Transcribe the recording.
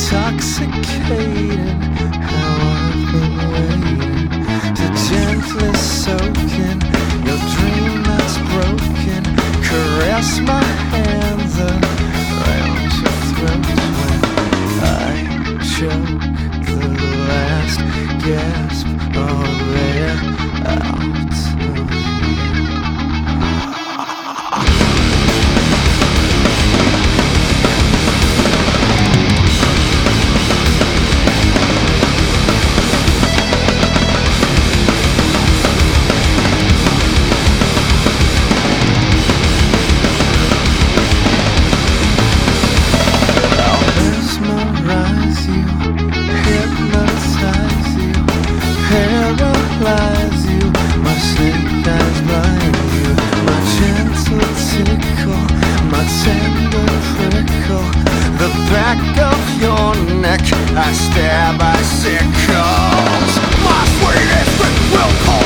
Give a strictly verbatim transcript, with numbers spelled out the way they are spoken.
intoxicating. How I've been waiting to gently soak in your dream that's broken. Caress my hands around your throat when I choke the last gasp of air out of you. Paralyze you, my snake eyes blind you, my gentle tickle, my tender prickle, the back of your neck I stab icicles. My sweetest will call